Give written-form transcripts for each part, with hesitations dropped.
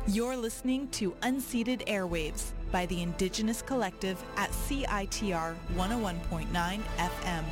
You're listening to Unceded Airwaves by the Indigenous Collective at CITR 101.9 FM.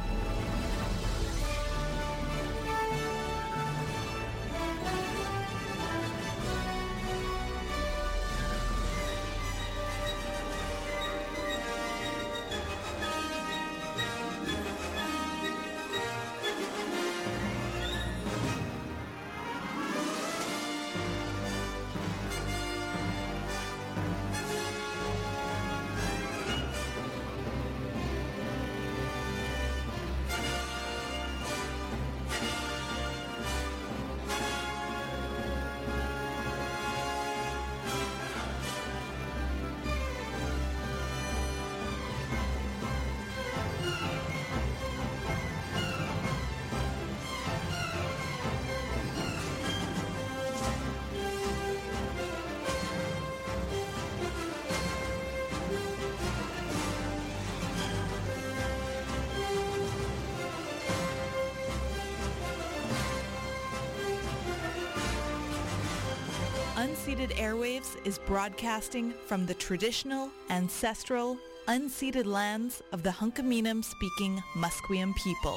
Unceded Airwaves is broadcasting from the traditional, ancestral, unceded lands of the Hunkaminam-speaking Musqueam people.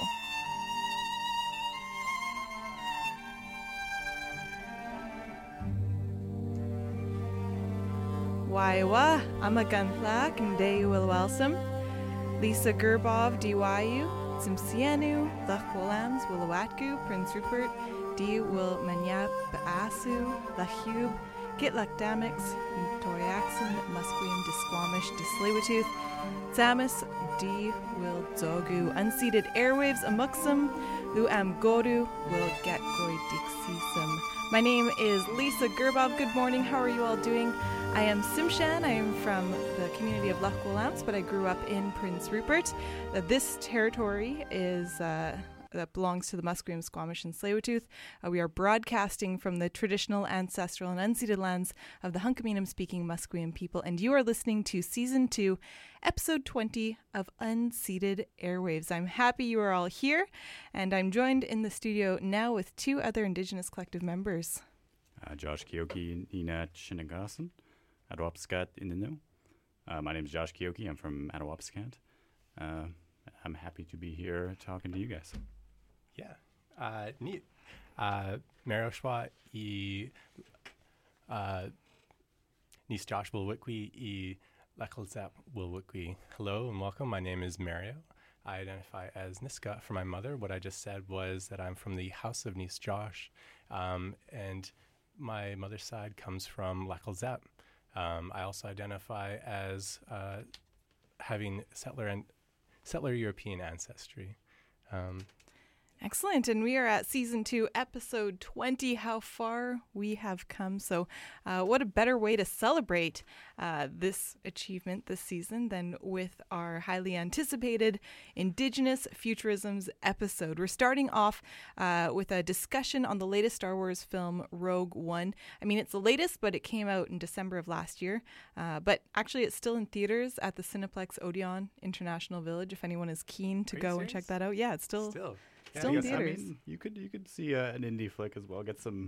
Waiwa, Amaguntlak, and Day Will Welsum, Lisa Gerbov, Diwayu, Simsienu, Lachwolams, Willawatgu, Prince Rupert, D will Manyap Baasu, Lahub, Gitlak Damix, Toriaxon, Musqueam, Disquamish, Disleewatooth, Zamis, D will Zogu, Unceded Airwaves, Amuksum, Lu Am Godu, will Get Goy Dixisum. My name is Lisa Gerbov. Good morning. How are you all doing? I am Simshan. I am from the community of Lachwolams, but I grew up in Prince Rupert. This territory is that belongs to the Musqueam, Squamish, and Tsleil-Waututh. We are broadcasting from the traditional, ancestral, and unceded lands of the Hunkaminam-speaking Musqueam people, and you are listening to Season 2, Episode 20 of Unceded Airwaves. I'm happy you are all here, and I'm joined in the studio now with two other Indigenous Collective members. Josh Kioki, Nina Shinagasan, Adawapskat Ininu. My name is Josh Kioki. I'm from Adawapskat. I'm happy to be here talking to you guys. Yeah, neat. Maroshwa I Nis Josh Wilwikwi I Lekelzap Wilwikwi. Hello and welcome. My name is Mario. I identify as Niska for my mother. What I just said was that I'm from the House of Nis Josh, and my mother's side comes from Lekelzap. I also identify as having settler European ancestry. Excellent. And we are at Season 2, Episode 20, how far we have come. So what a better way to celebrate this achievement this season than with our highly anticipated Indigenous Futurisms episode. We're starting off with a discussion on the latest Star Wars film, Rogue One. I mean, it's the latest, but it came out in December of last year. But actually, it's still in theaters at the Cineplex Odeon International Village, if anyone is keen to go and check that out. Yeah, it's still in theaters. I mean, you could see an indie flick as well. Get some,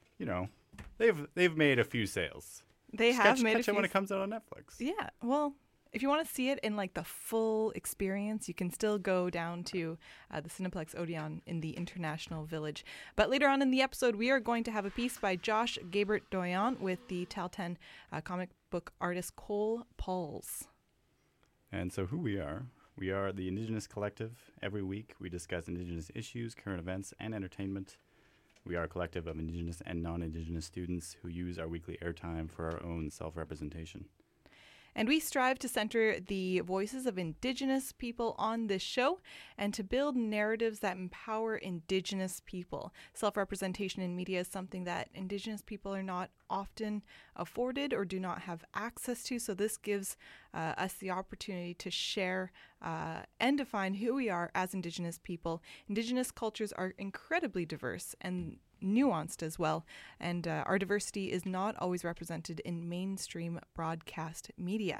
they've made a few sales. They have made catch it when it comes out on Netflix. Yeah, well, if you want to see it in like the full experience, you can still go down to the Cineplex Odeon in the International Village. But later on in the episode, we are going to have a piece by Josh Gabert Doyon with the Talten comic book artist Cole Pauls. And so who we are the Indigenous Collective. Every week we discuss Indigenous issues, current events, and entertainment. We are a collective of Indigenous and non-Indigenous students who use our weekly airtime for our own self-representation. And we strive to center the voices of Indigenous people on this show and to build narratives that empower Indigenous people. Self-representation in media is something that Indigenous people are not often afforded or do not have access to. So this gives us the opportunity to share and define who we are as Indigenous people. Indigenous cultures are incredibly diverse and nuanced as well, and our diversity is not always represented in mainstream broadcast media.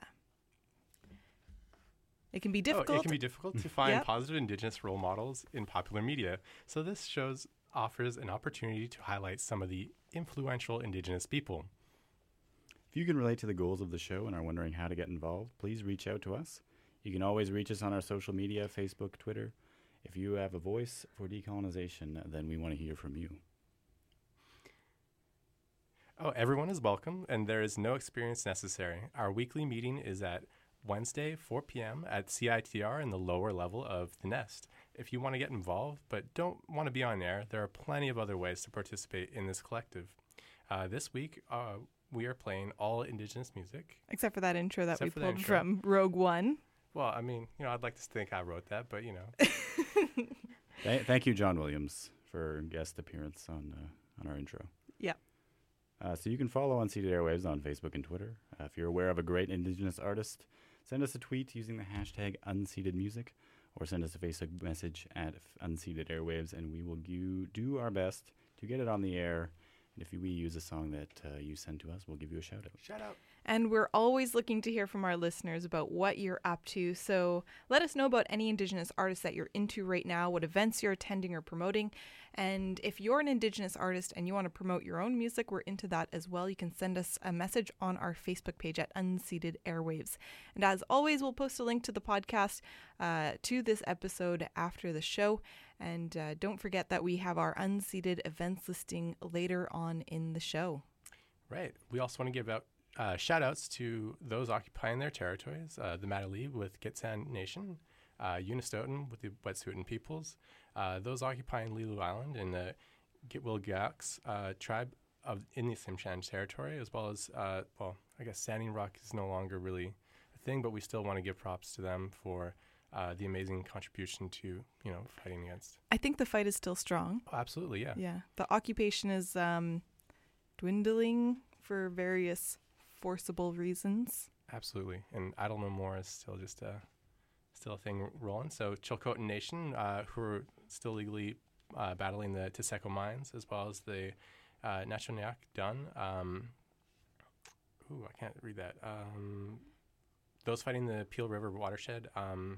It can be difficult. It can be difficult to find positive Indigenous role models in popular media. So this shows offers an opportunity to highlight some of the influential Indigenous people. If you can relate to the goals of the show and are wondering how to get involved, please reach out to us. You can always reach us on our social media, Facebook, Twitter. If you have a voice for decolonization, then we want to hear from you. Oh, everyone is welcome, and there is no experience necessary. Our weekly meeting is at Wednesday, 4 p.m. at CITR in the lower level of the Nest. If you want to get involved but don't want to be on air, there are plenty of other ways to participate in this collective. This week, we are playing all Indigenous music. Except for that intro that we Except for that pulled intro. from Rogue One. Well, I mean, I'd like to think I wrote that, but, Thank you, John Williams, for guest appearance on our intro. Yeah. So you can follow Unseated Airwaves on Facebook and Twitter. If you're aware of a great Indigenous artist, send us a tweet using the hashtag #UnseatedMusic, or send us a Facebook message at Unseated Airwaves, and we will do our best to get it on the air. And if we use a song that you send to us, we'll give you a shout out. shout out. And we're always looking to hear from our listeners about what you're up to. So let us know about any Indigenous artists that you're into right now, what events you're attending or promoting. And if you're an Indigenous artist and you want to promote your own music, we're into that as well. You can send us a message on our Facebook page at Unseated Airwaves. And as always, we'll post a link to the podcast to this episode after the show. And don't forget that we have our Unseated events listing later on in the show. Right. We also want to give out shout outs to those occupying their territories, the Matalii with Gitxsan Nation, Unistoten with the Wet'suwet'en peoples, those occupying Lilu Island and the Gitwilgaks tribe in the Tsimshian territory, as well as, I guess Standing Rock is no longer really a thing, but we still want to give props to them for the amazing contribution to, fighting against. I think the fight is still strong. Oh, absolutely, yeah. Yeah. The occupation is dwindling for various forcible reasons. Absolutely. And Idle No More is still just still a thing rolling. So Chilcotin Nation, who are still legally battling the Tiseko mines, as well as the Nachoniak Dun. I can't read that. Those fighting the Peel River watershed,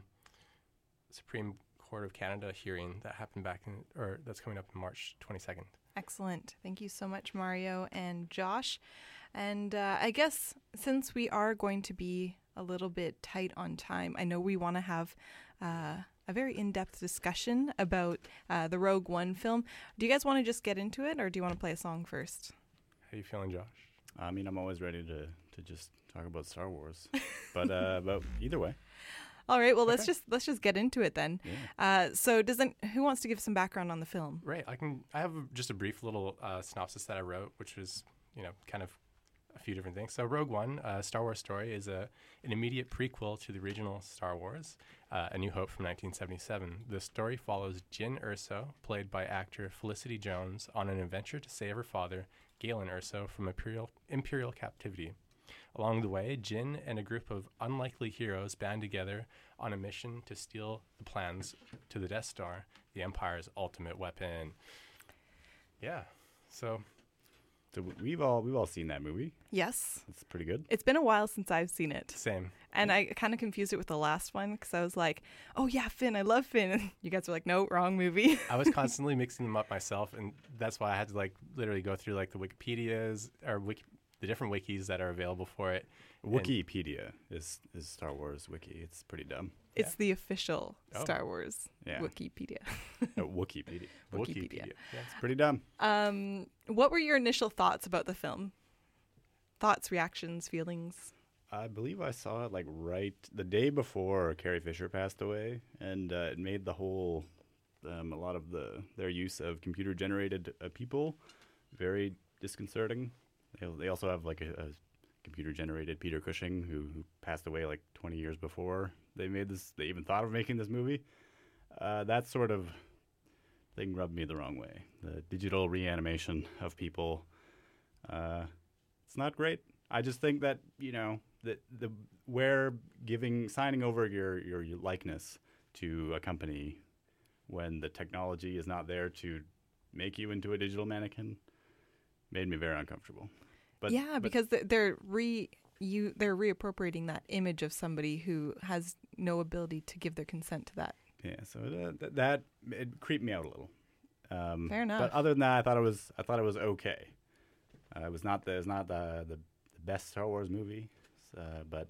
Supreme Court of Canada hearing that happened that's coming up in March 22nd. Excellent. Thank you so much, Mario and Josh. And I guess since we are going to be a little bit tight on time, I know we want to have a very in-depth discussion about the Rogue One film. Do you guys want to just get into it, or do you want to play a song first? How you feeling, Josh? I mean, I'm always ready to just talk about Star Wars, but either way. All right. Well, let's just get into it then. Yeah. So, who wants to give some background on the film? Right. I have just a brief little synopsis that I wrote, which was, kind of a few different things. So Rogue One, Star Wars story, is an immediate prequel to the original Star Wars, A New Hope from 1977. The story follows Jyn Erso, played by actor Felicity Jones, on an adventure to save her father, Galen Erso, from imperial captivity. Along the way, Jyn and a group of unlikely heroes band together on a mission to steal the plans to the Death Star, the Empire's ultimate weapon. Yeah, so we've all seen that movie. Yes. It's pretty good. It's been a while since I've seen it. Same. And I kind of confused it with the last one because I was like, oh, yeah, Finn, I love Finn. And you guys were like, no, wrong movie. I was constantly mixing them up myself, and that's why I had to literally go through the Wikipedias or the different wikis that are available for it. Wikipedia is Star Wars wiki. It's pretty dumb. It's the official Star Wars Wikipedia. Wikipedia. Wikipedia. Yeah, it's pretty dumb. What were your initial thoughts about the film? Thoughts, reactions, feelings? I believe I saw it right the day before Carrie Fisher passed away, and it made the whole a lot of their use of computer generated people very disconcerting. They also have a computer generated Peter Cushing who passed away 20 years before they even thought of making this movie. That sort of thing rubbed me the wrong way. The digital reanimation of people, it's not great. I just think that signing over your likeness to a company when the technology is not there to make you into a digital mannequin made me very uncomfortable. Because they're reappropriating that image of somebody who has no ability to give their consent to that. Yeah, so that it creeped me out a little. Fair enough. But other than that, I thought it was okay. It was not the best Star Wars movie, but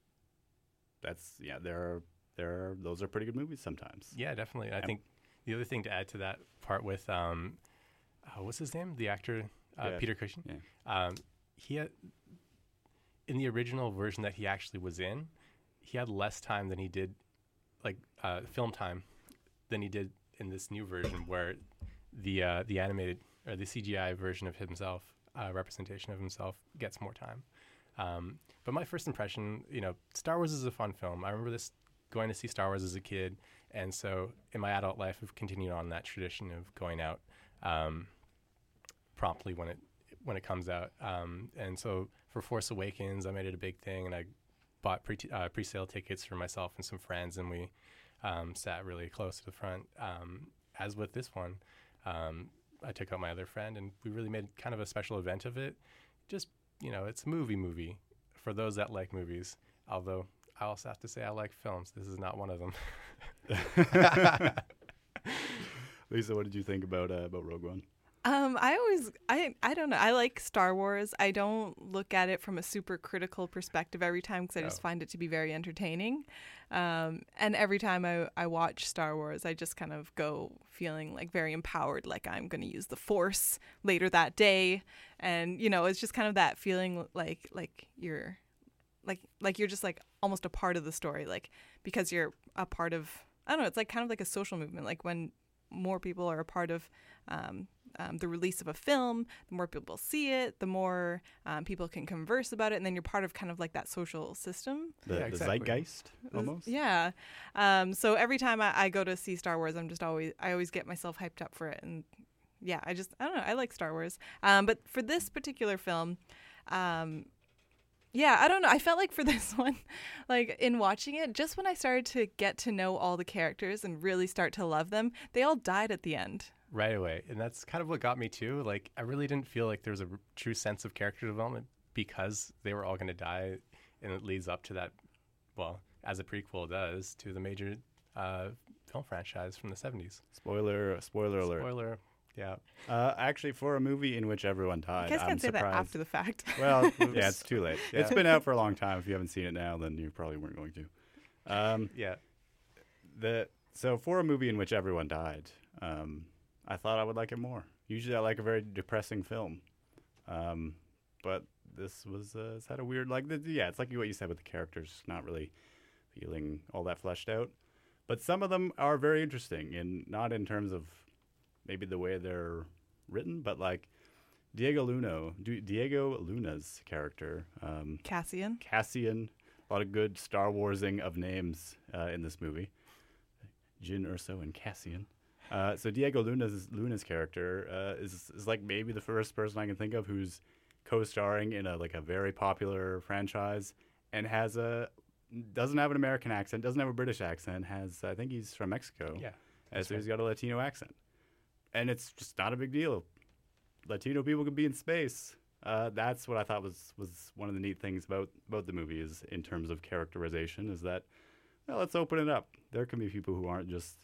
those are pretty good movies sometimes. Yeah, definitely. I think the other thing to add to that part with what's his name, the actor Peter Cushing. Yeah. He had, in the original version that he actually was in, he had less time than he did, film time, than he did in this new version, where the animated or the CGI version of himself, representation of himself, gets more time. But my first impression, Star Wars is a fun film. I remember going to see Star Wars as a kid, and so in my adult life, I've continued on that tradition of going out promptly when it comes out. And so for Force Awakens, I made it a big thing, and I bought pre-sale tickets for myself and some friends, and we sat really close to the front. As with this one, I took out my other friend, and we really made kind of a special event of it. Just, it's a movie for those that like movies, although I also have to say I like films. This is not one of them. Lisa, what did you think about Rogue One? I don't know. I like Star Wars. I don't look at it from a super critical perspective every time because I just find it to be very entertaining. And every time I watch Star Wars, I just kind of go feeling like very empowered, like I'm going to use the Force later that day. And, it's just kind of that feeling like you're just like almost a part of the story, like because you're a part of, I don't know, it's like kind of like a social movement. Like when more people are a part of the release of a film, the more people see it, the more people can converse about it, and then you're part of kind of like that social system. The zeitgeist, almost. Yeah. So every time I go to see Star Wars, I always get myself hyped up for it, and yeah, I don't know, I like Star Wars. But for this particular film, yeah, I don't know. I felt like for this one, like in watching it, just when I started to get to know all the characters and really start to love them, they all died at the end. Right away. And that's kind of what got me too. Like, I really didn't feel like there was a true sense of character development because they were all going to die. And it leads up to that, well, as a prequel does, to the major film franchise from the 70s. Spoiler alert. Spoiler. Yeah. Actually, for a movie in which everyone died, You guys can't say surprised. that after the fact. Well, yeah, it's too late. Yeah. It's been out for a long time. If you haven't seen it now, then you probably weren't going to. Yeah. So for a movie in which everyone died, I thought I would like it more. Usually I like a very depressing film. But this was, it's had a weird, it's like what you said with the characters, not really feeling all that fleshed out. But some of them are very interesting, and not in terms of maybe the way they're written, but like Diego Luna's character. Cassian. A lot of good Star Warsing of names in this movie. Jyn Erso and Cassian. So Diego Luna's character is like maybe the first person I can think of who's co-starring in a very popular franchise and doesn't have an American accent, doesn't have a British accent, I think he's from Mexico. Yeah. So he's got a Latino accent. And it's just not a big deal. Latino people can be in space. That's what I thought was one of the neat things about the movie is in terms of characterization is that, well, let's open it up. There can be people who aren't just,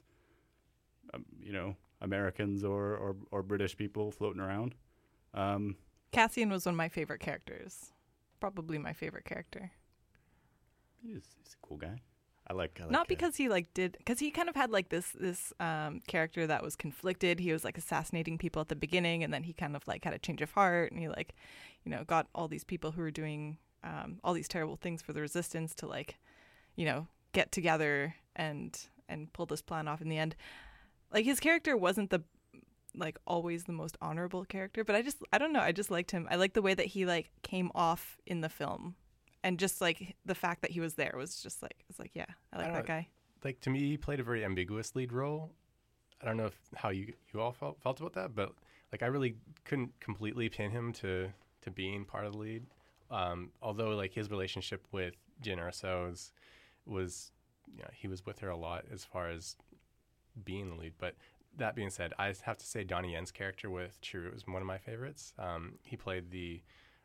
Americans or British people floating around. Cassian was one of my favorite characters. Probably my favorite character. He's a cool guy. I like not because he because he kind of had like this character that was conflicted. He was like assassinating people at the beginning, and then he kind of like had a change of heart, and he got all these people who were doing all these terrible things for the resistance to get together and pull this plan off in the end. Like his character wasn't always the most honorable character, but I don't know, I just liked him. I liked the way that he came off in the film. And just the fact that he was there was just yeah, I like that guy. Like to me, he played a very ambiguous lead role. I don't know how you all felt about that, but I really couldn't completely pin him to being part of the lead. Although his relationship with Jyn Erso was he was with her a lot as far as being the lead. But that being said, I have to say Donnie Yen's character with Chewie was one of my favorites. He played the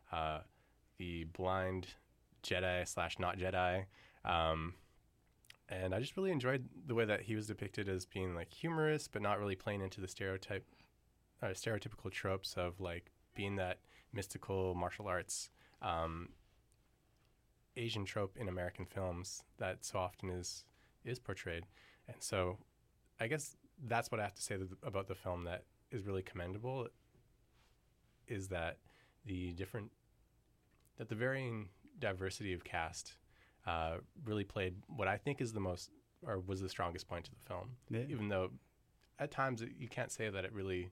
blind Jedi / not Jedi, and I just really enjoyed the way that he was depicted as being humorous, but not really playing into the stereotypical tropes of being that mystical martial arts Asian trope in American films that so often is portrayed. And so I guess that's what I have to say about the film that is really commendable, is that the varying diversity of cast really played what I think is was the strongest point to the film. Yeah. Even though at times you can't say that it really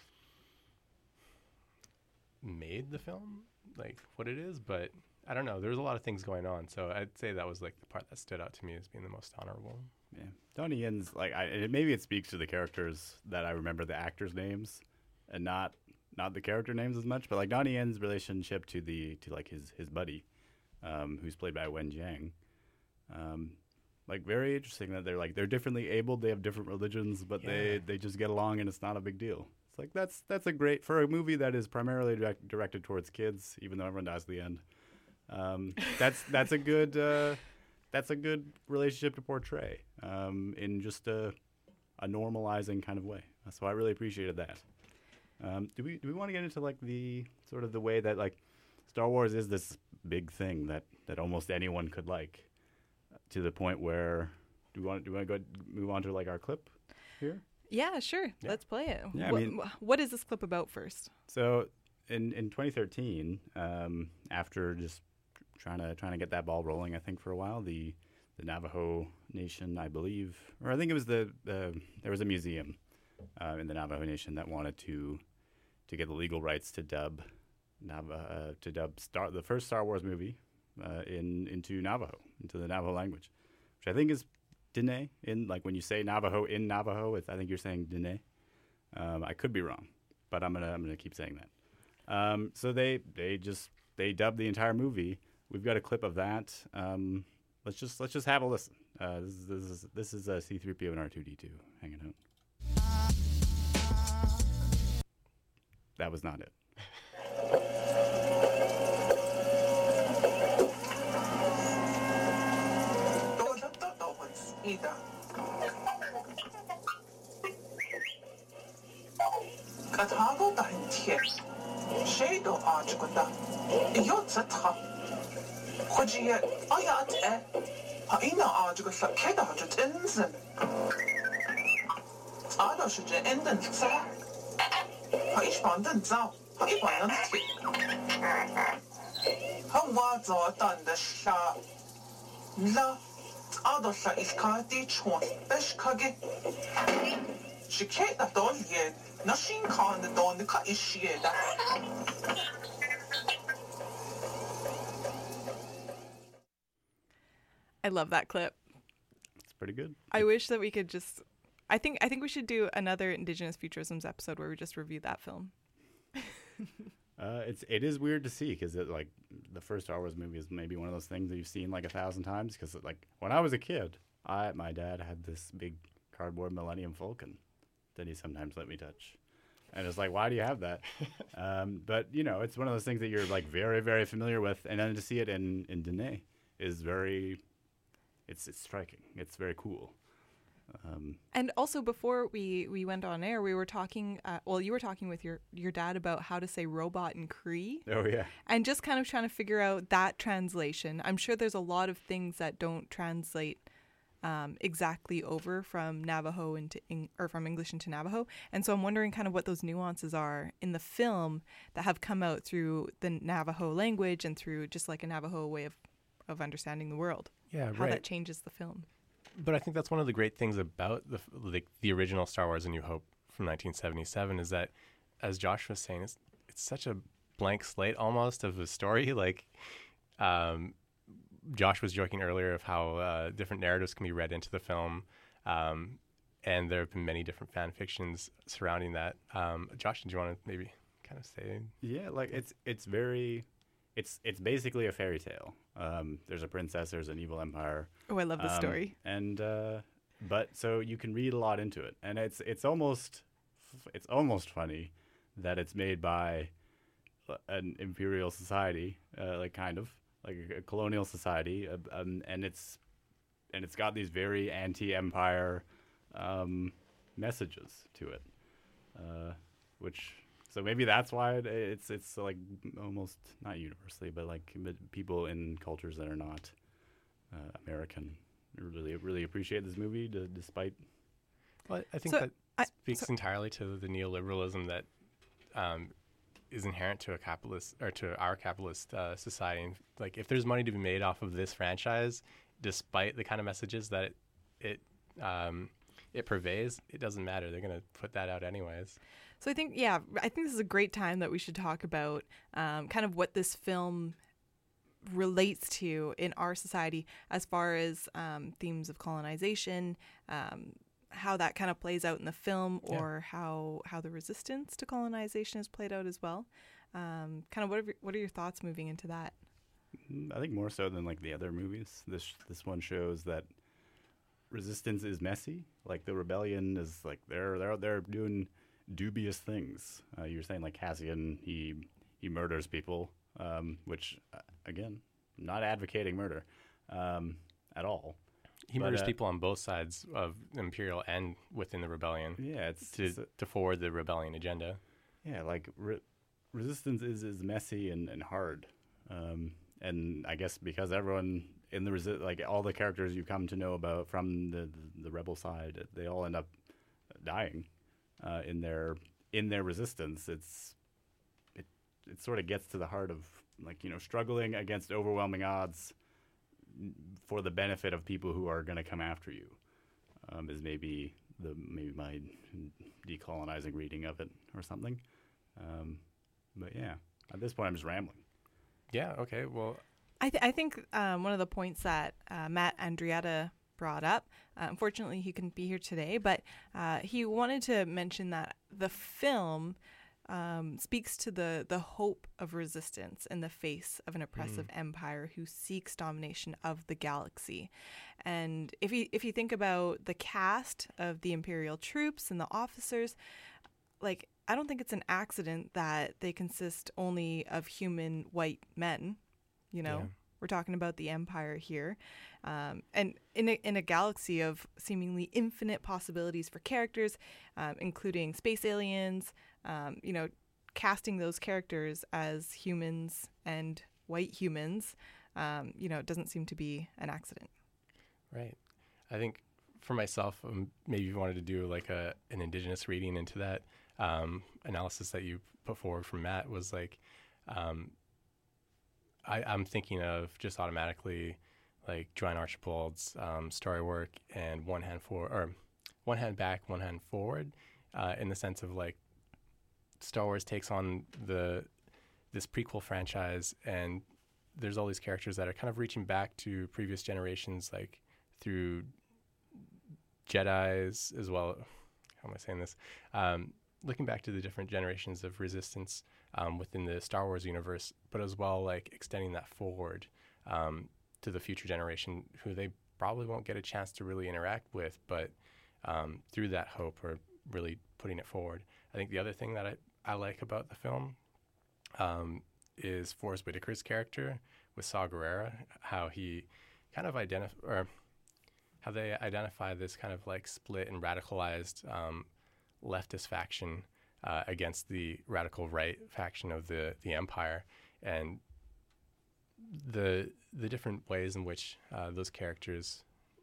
made the film like what it is, but I don't know. There's a lot of things going on, so I'd say that was like the part that stood out to me as being the most honorable. Yeah, Donnie Yen's like maybe it speaks to the characters that I remember the actors' names, and not the character names as much. But like Donnie Yen's relationship to like his buddy, who's played by Wen Jiang, like very interesting that they're differently abled. They have different religions, but they just get along, and it's not a big deal. It's like that's a great for a movie that is primarily directed towards kids, even though everyone dies at the end. That's a good relationship to portray in just a normalizing kind of way. So I really appreciated that. Do we want to get into like the sort of the way that like Star Wars is this big thing that almost anyone could like, to the point where do we want to go move on to like our clip here? Yeah, sure. Yeah. Let's play it. Yeah, what is this clip about first? So in 2013, after just trying to get that ball rolling, I think for a while, the Navajo Nation, I believe, or I think it was there was a museum in the Navajo Nation that wanted to get the legal rights to dub the first Star Wars movie into Navajo, into the Navajo language, which I think is Dene. In like when you say Navajo in Navajo, I think you're saying Dene. I could be wrong, but I'm gonna keep saying that. So they dubbed the entire movie. We've got a clip of that. Let's just have a listen. This is C-3PO and R2-D2 hanging out. That was not it. خجية آيات هاينا آجو سكيدا هجو تنزل آلا شجع إندن تسا هايش باندن زاو هاي باندن تي هوا زوا تاندشا لا آلا شا إسكاتي چون بشكاگي شكيدا دوليه نشين كان دون كا إشيه دا I love that clip. It's pretty good. I wish that we could just. I think we should do another Indigenous Futurisms episode where we just review that film. It is weird to see because like the first Star Wars movie is maybe one of those things that you've seen like 1,000 times. Because like when I was a kid, my dad had this big cardboard Millennium Falcon that he sometimes let me touch, and it's like, why do you have that? But you know, it's one of those things that you're like very, very familiar with, and then to see it in Dene is very. It's striking. It's very cool. And also, before we went on air, we were talking. You were talking with your dad about how to say robot in Cree. Oh yeah. And just kind of trying to figure out that translation. I'm sure there's a lot of things that don't translate exactly over from Navajo or from English into Navajo. And so I'm wondering kind of what those nuances are in the film that have come out through the Navajo language and through just like a Navajo way of understanding the world. Yeah, how right. that changes the film. But I think that's one of the great things about the original Star Wars: A New Hope from 1977 is that, as Josh was saying, it's such a blank slate almost of a story. Like Josh was joking earlier of how different narratives can be read into the film, and there have been many different fan fictions surrounding that. Josh, did you want to maybe kind of say? Yeah, like it's basically a fairy tale. There's a princess, there's an evil empire. Oh, I love this story. And but so you can read a lot into it, and it's almost funny that it's made by an imperial society, like kind of like a colonial society, and it's got these very anti-empire messages to it, which So maybe that's why it's like almost not universally, but like people in cultures that are not American really appreciate this movie, despite. Well, I think speaks entirely to the neoliberalism that is inherent to a capitalist or to our capitalist society. And, like, if there's money to be made off of this franchise, despite the kind of messages that it purveys, it doesn't matter. They're going to put that out anyways. So I think this is a great time that we should talk about kind of what this film relates to in our society as far as themes of colonization, how that kind of plays out in the film, or how the resistance to colonization is played out as well. Kind of what are your thoughts moving into that? I think more so than like the other movies. This one shows that resistance is messy. Like the rebellion is like they're doing dubious things. You were saying like Cassian, he murders people, which again, not advocating murder at all. He murders people on both sides of the Imperial and within the rebellion. Yeah, it's to forward the rebellion agenda. Yeah, like resistance is messy and hard, and I guess because everyone in the like all the characters you come to know about from the rebel side, they all end up dying in their resistance. It sort of gets to the heart of, like, you know, struggling against overwhelming odds for the benefit of people who are going to come after you, is maybe my decolonizing reading of it or something. But yeah, at this point I'm just rambling. Yeah. Okay. Well, I think one of the points that Matt Andrietta brought up, unfortunately he couldn't be here today, but he wanted to mention that the film speaks to the hope of resistance in the face of an oppressive empire who seeks domination of the galaxy. And if you think about the cast of the Imperial troops and the officers, like, I don't think it's an accident that they consist only of human white men. You know, we're talking about the Empire here, and in a galaxy of seemingly infinite possibilities for characters, including space aliens. You know, casting those characters as humans and white humans, you know, it doesn't seem to be an accident. Right. I think for myself, maybe you wanted to do like an Indigenous reading into that analysis that you put forward from Matt was like, I'm thinking of just automatically like Joanne Archibald's story work and one hand back, one hand forward, in the sense of like Star Wars takes on this prequel franchise, and there's all these characters that are kind of reaching back to previous generations, like through Jedis as well. How am I saying this? Looking back to the different generations of resistance within the Star Wars universe, but as well like extending that forward to the future generation who they probably won't get a chance to really interact with, but through that hope or really putting it forward. I think the other thing that I like about the film is Forrest Whitaker's character with Saw Gerrera, how he kind of how they identify this kind of like split and radicalized leftist faction against the radical right faction of the Empire, and the different ways in which those characters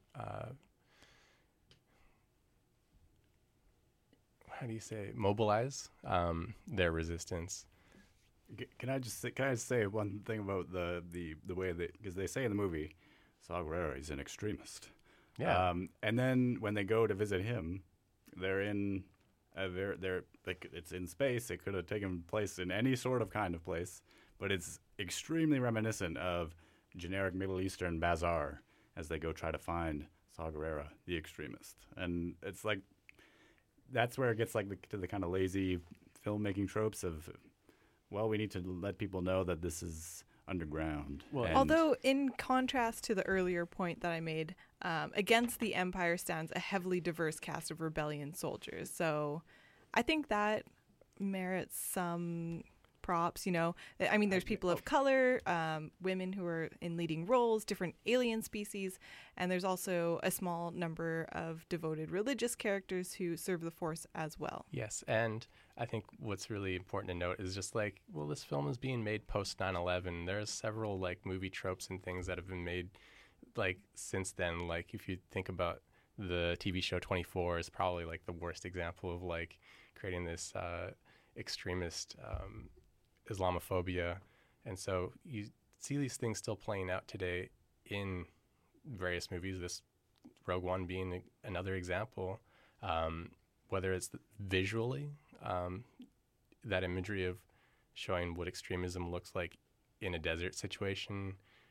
mobilize their resistance. Can I just say one thing about the way that, because they say in the movie, Saw Gerrera is an extremist. Yeah. And then when they go to visit him, they're like, it's in space. It could have taken place in any sort of kind of place, but it's extremely reminiscent of generic Middle Eastern bazaar as they go try to find Saw Gerrera, the extremist. And it's like, that's where it gets like to the kind of lazy filmmaking tropes of, well, we need to let people know that this is underground. Well, although in contrast to the earlier point that I made, against the Empire stands a heavily diverse cast of rebellion soldiers. So I think that merits some props, you know. I mean, there's people of color, women who are in leading roles, different alien species, and there's also a small number of devoted religious characters who serve the Force as well. Yes, and I think what's really important to note is just like, well, this film is being made post 9/11. There's several like movie tropes and things that have been made like since then. Like if you think about the TV show 24 is probably like the worst example of like creating this extremist Islamophobia. And so you see these things still playing out today in various movies, this Rogue One being another example, whether it's visually, that imagery of showing what extremism looks like in a desert situation,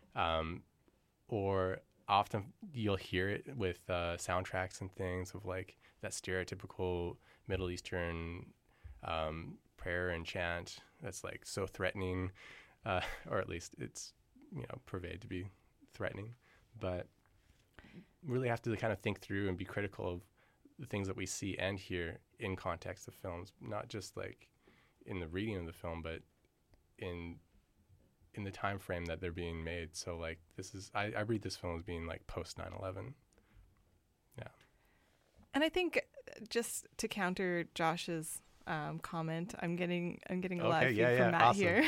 or often you'll hear it with soundtracks and things of like that stereotypical Middle Eastern prayer and chant that's like so threatening, or at least it's, you know, purveyed to be threatening. But really have to kind of think through and be critical of the things that we see and hear in context of films, not just like in the reading of the film, but in the time frame that they're being made. So like this is, I read this film as being like post 9/11. Yeah. And I think just to counter Josh's comment, I'm getting a lot of feed from Matt awesome. here.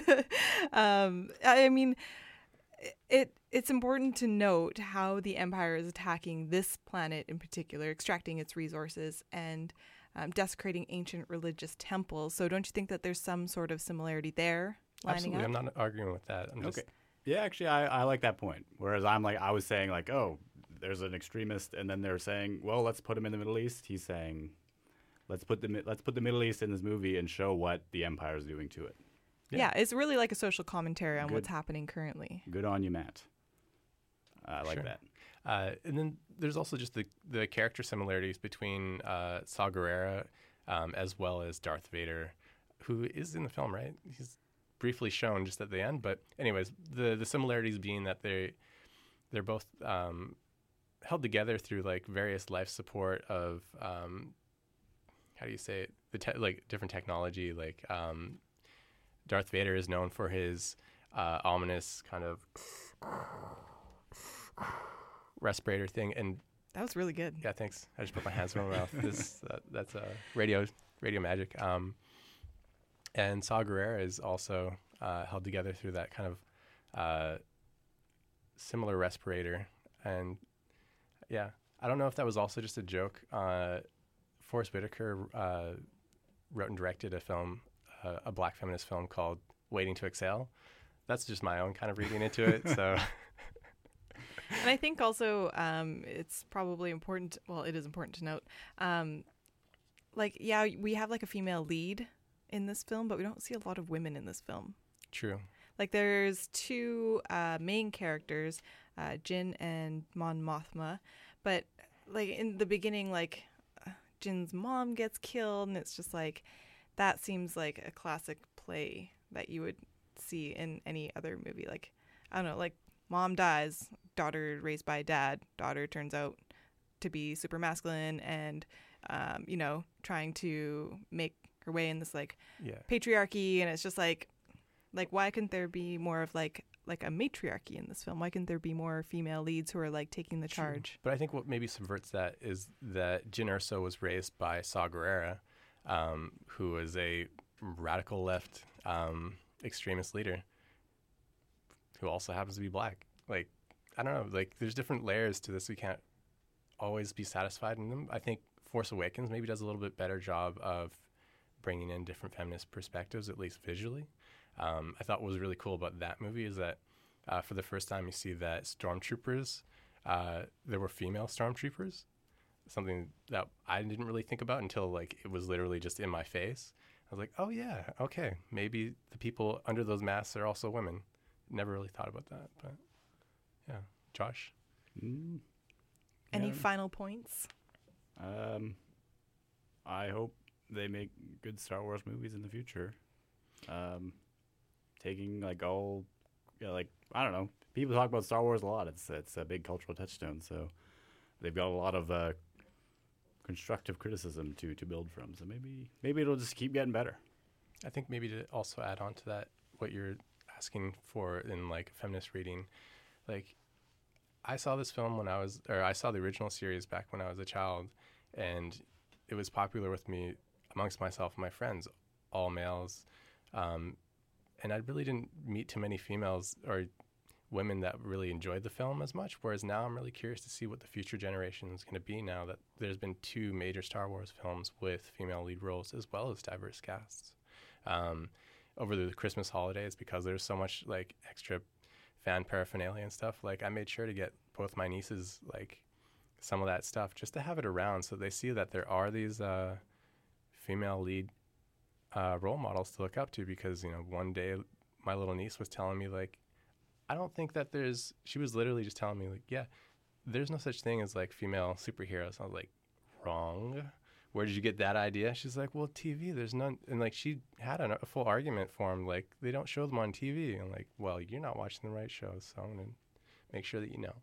I mean, it's important to note how the Empire is attacking this planet in particular, extracting its resources and desecrating ancient religious temples. So don't you think that there's some sort of similarity there? Absolutely, I'm not arguing with that. I'm just, Okay. Yeah, actually, I like that point. Whereas I was saying like, oh, there's an extremist, and then they're saying, well, let's put him in the Middle East. He's saying, let's put the Middle East in this movie and show what the Empire is doing to it. Yeah, it's really like a social commentary on Good. what's happening currently. Good on you, Matt. I like Sure. that. And then there's also just the character similarities between Saw Gerrera as well as Darth Vader, who is in the film, right? He's briefly shown just at the end. But anyways, the similarities being that they're both held together through like various life support of how do you say it? Like different technology. Like Darth Vader is known for his ominous kind of respirator thing, and That was really good. yeah, thanks. I just put my hands in my mouth. That's radio magic. And Saw Gerrera is also held together through that kind of similar respirator. And yeah, I don't know if that was also just a joke. Forrest Whitaker wrote and directed a film, a black feminist film called Waiting to Exhale. That's just my own kind of reading into it. So. And I think also it's probably important. Well, it is important to note. We have like a female lead in this film, but we don't see a lot of women in this film. True. Like there's two main characters, Jin and Mon Mothma, but like in the beginning, like Jin's mom gets killed, and it's just like that seems like a classic play that you would see in any other movie. Like I don't know, like mom dies, daughter raised by dad, daughter turns out to be super masculine and trying to make her way in this like patriarchy, and it's just like why couldn't there be more of like a matriarchy in this film? Why couldn't there be more female leads who are like taking the charge? But I think what maybe subverts that is that Jyn Erso was raised by Saw Gerrera, who is a radical left extremist leader who also happens to be black. Like, I don't know, like there's different layers to this. We can't always be satisfied in them. I think Force Awakens maybe does a little bit better job of bringing in different feminist perspectives, at least visually. I thought what was really cool about that movie is that for the first time you see that stormtroopers, there were female stormtroopers, something that I didn't really think about until like it was literally just in my face. I was like, oh yeah, okay, maybe the people under those masks are also women. Never really thought about that, but yeah. Josh? Any final points? I hope they make good Star Wars movies in the future. Taking like all, I don't know. People talk about Star Wars a lot. It's a big cultural touchstone. So they've got a lot of constructive criticism to build from. So maybe it'll just keep getting better. I think maybe to also add on to that, what you're asking for in like feminist reading, like I saw this film I saw the original series back when I was a child, and it was popular with me amongst myself and my friends, all males. And I really didn't meet too many females or women that really enjoyed the film as much, whereas now I'm really curious to see what the future generation is going to be now that there's been 2 major Star Wars films with female lead roles as well as diverse casts. Over the Christmas holidays, because there's so much like extra fan paraphernalia and stuff, like I made sure to get both my nieces like some of that stuff just to have it around so they see that there are these female lead role models to look up to, because, you know, one day my little niece was telling me, like, I don't think that she was literally just telling me, like, yeah, there's no such thing as, like, female superheroes. I was like, wrong. Where did you get that idea? She's like, well, TV, there's none. And, like, she had a full argument for him. Like, they don't show them on TV. I'm like, well, you're not watching the right shows, so I'm going to make sure that you know.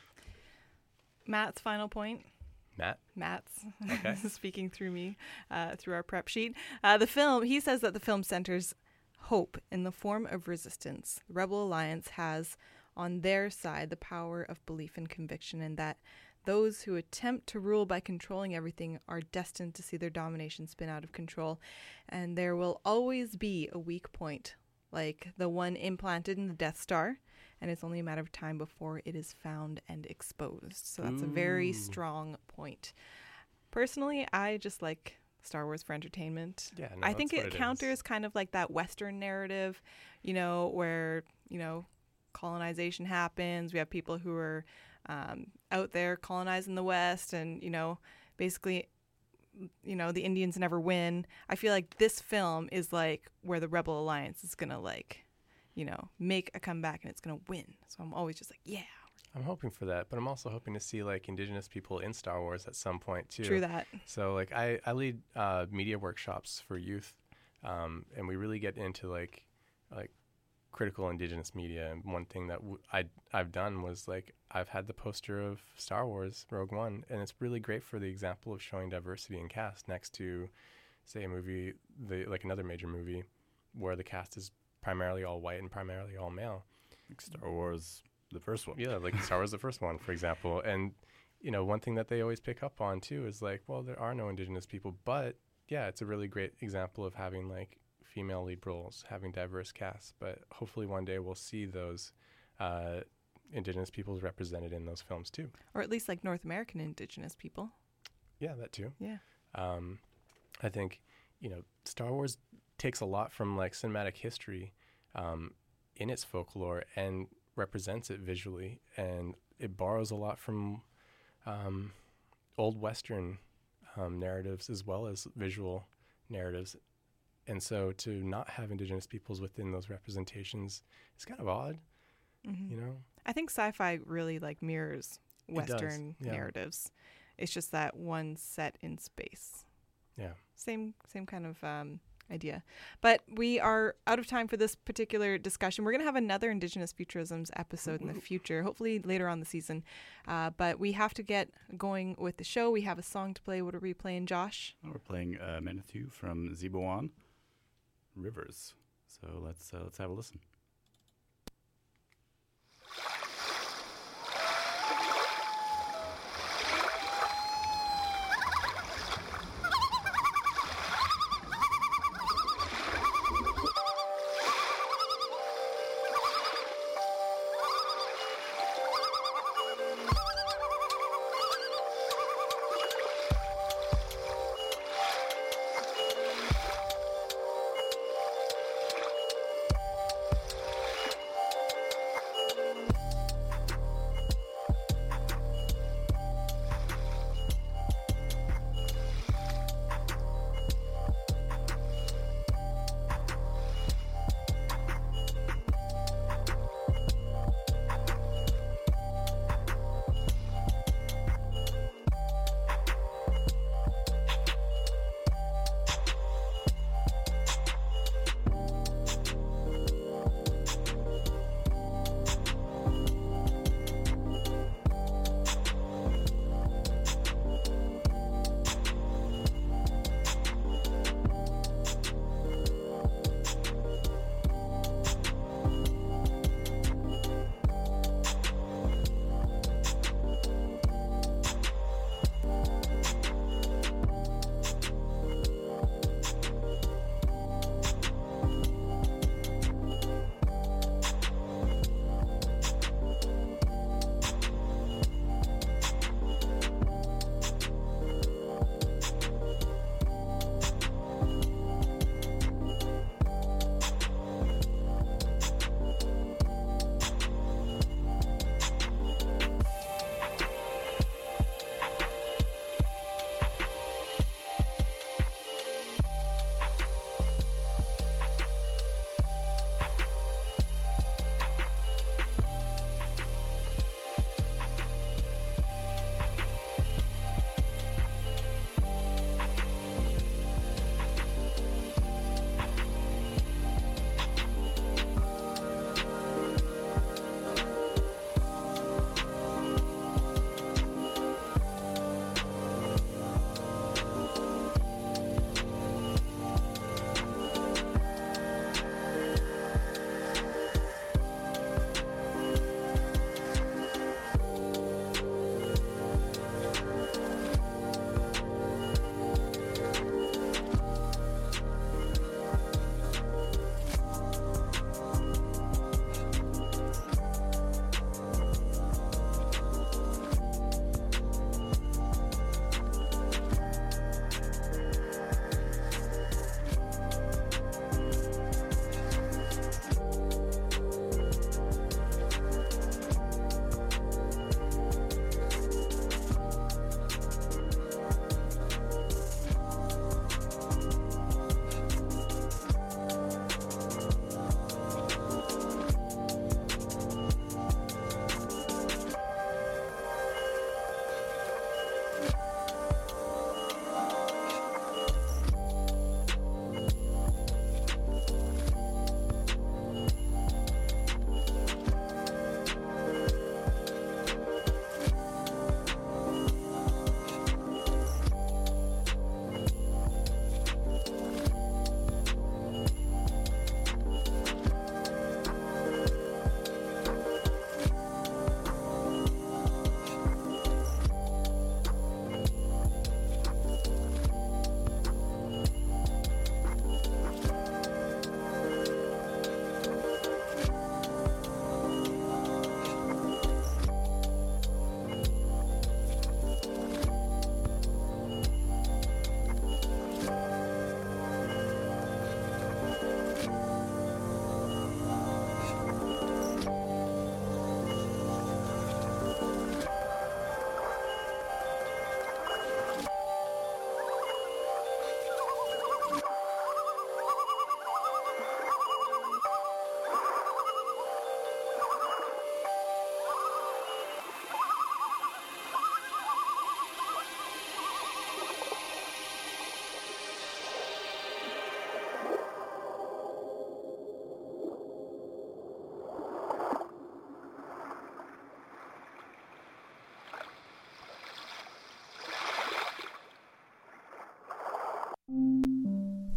Matt's final point. Matt's okay. Speaking through me, through our prep sheet. He says that the film centers hope in the form of resistance. The Rebel Alliance has on their side the power of belief and conviction, and that those who attempt to rule by controlling everything are destined to see their domination spin out of control. And there will always be a weak point, like the one implanted in the Death Star, and it's only a matter of time before it is found and exposed. So that's a very strong point. Personally, I just like Star Wars for entertainment. Yeah, no, I think it counters kind of like that Western narrative, you know, where, you know, colonization happens. We have people who are out there colonizing the West, and, you know, basically, you know, the Indians never win. I feel like this film is like where the Rebel Alliance is going to, like, you know, make a comeback and it's going to win. So I'm always just like, yeah. I'm hoping for that, but I'm also hoping to see like Indigenous people in Star Wars at some point too. True that. So like I lead media workshops for youth, and we really get into like critical Indigenous media. And one thing that I've done was like I've had the poster of Star Wars Rogue One, and it's really great for the example of showing diversity in cast next to, say, a movie, like another major movie, where the cast is primarily all white and primarily all male. Like Star Wars, the first one. Yeah, like Star Wars, the first one, for example. And, you know, one thing that they always pick up on, too, is like, well, there are no Indigenous people. But, yeah, it's a really great example of having, like, female lead roles, having diverse casts. But hopefully one day we'll see those Indigenous peoples represented in those films, too. Or at least, like, North American Indigenous people. Yeah, that, too. Yeah. I think, you know, Star Wars takes a lot from like cinematic history in its folklore and represents it visually, and it borrows a lot from old Western narratives as well as visual narratives. And so to not have Indigenous peoples within those representations is kind of odd, you know? I think sci-fi really like mirrors Western narratives. It's just that one's set in space. Yeah. Same kind of idea. But we are out of time for this particular discussion. We're going to have another Indigenous Futurisms episode in the future, hopefully later on the season. But we have to get going with the show. We have a song to play. What are we playing, Josh? We're playing Manitou from Ziboan Rivers. So let's have a listen.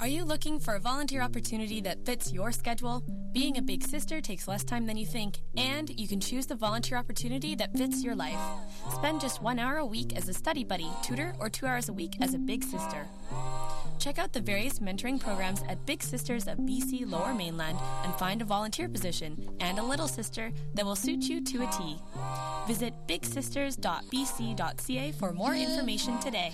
Are you looking for a volunteer opportunity that fits your schedule? Being a big sister takes less time than you think, and you can choose the volunteer opportunity that fits your life. Spend just 1 hour a week as a study buddy, tutor, or 2 hours a week as a big sister. Check out the various mentoring programs at Big Sisters of BC Lower Mainland and find a volunteer position and a little sister that will suit you to a T. Visit bigsisters.bc.ca for more information today.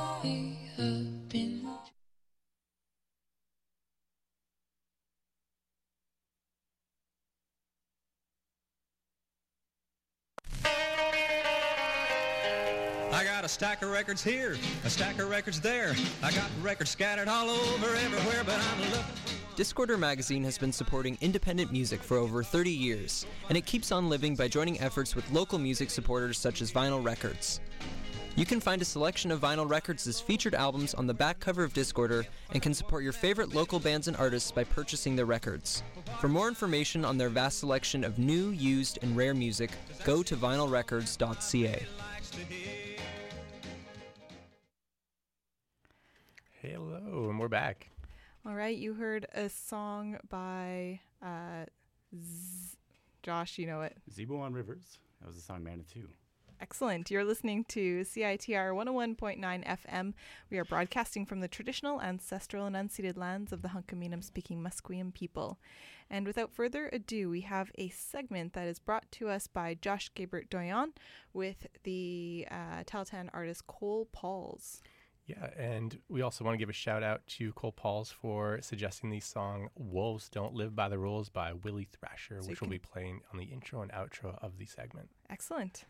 I got a stack of records here, a stack of records there. I got records scattered all over everywhere, but I'm looking. Discorder magazine has been supporting independent music for over 30 years, and it keeps on living by joining efforts with local music supporters such as Vinyl Records. You can find a selection of Vinyl Records' featured albums on the back cover of Discorder and can support your favorite local bands and artists by purchasing their records. For more information on their vast selection of new, used, and rare music, go to vinylrecords.ca. Hello, and we're back. All right, you heard a song by Josh, you know it. Zeebo on Rivers. That was the song Manitou. Excellent. You're listening to CITR 101.9 FM. We are broadcasting from the traditional, ancestral, and unceded lands of the Hunkaminam-speaking Musqueam people. And without further ado, we have a segment that is brought to us by Josh Gabert-Doyon with the Tahltan artist Cole Pauls. Yeah, and we also want to give a shout out to Cole Pauls for suggesting the song Wolves Don't Live by the Rules by Willie Thrasher, which will be playing on the intro and outro of the segment. Excellent.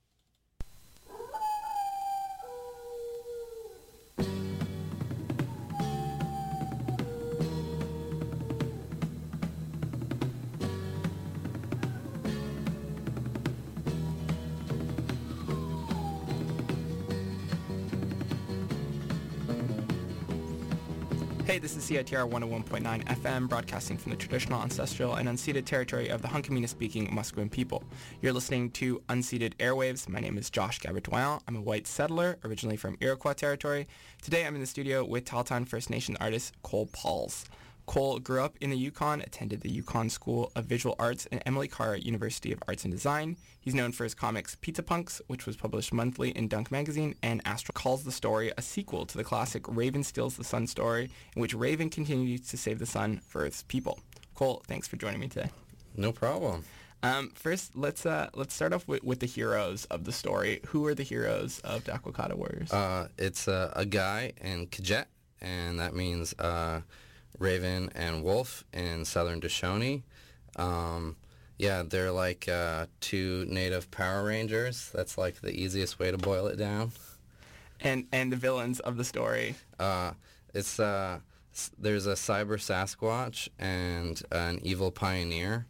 Hey, this is CITR 101.9 FM, broadcasting from the traditional, ancestral, and unceded territory of the Hunkaminam-speaking Musqueam people. You're listening to Unceded Airwaves. My name is Josh Gabert-Doyon. I'm a white settler, originally from Iroquois territory. Today I'm in the studio with Tahltan First Nation artist Cole Pauls. Cole grew up in the Yukon, attended the Yukon School of Visual Arts and Emily Carr University of Arts and Design. He's known for his comics Pizza Punks, which was published monthly in Dunk Magazine, and Astral calls the story a sequel to the classic Raven Steals the Sun story, in which Raven continues to save the sun for Earth's people. Cole, thanks for joining me today. No problem. First, let's start off with the heroes of the story. Who are the heroes of Dakwakata Warriors? It's a guy in Kjet, and that means Raven and Wolf in Southern Deshoney. They're like two native Power Rangers. That's like the easiest way to boil it down. And the villains of the story? There's a cyber Sasquatch and an evil pioneer.